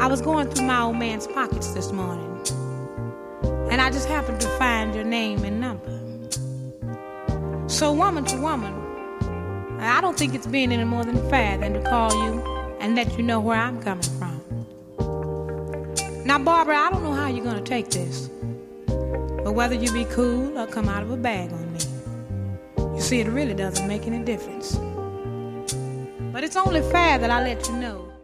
I was going through my old man's pockets this morning, and I just happened to find your name and number. So woman to woman, I don't think it's being any more than fair than to call you and let you know where I'm coming from. Now, Barbara, I don't know how you're going to take this, but whether you be cool or come out of a bag on me, you see, it really doesn't make any difference. But it's only fair that I let you know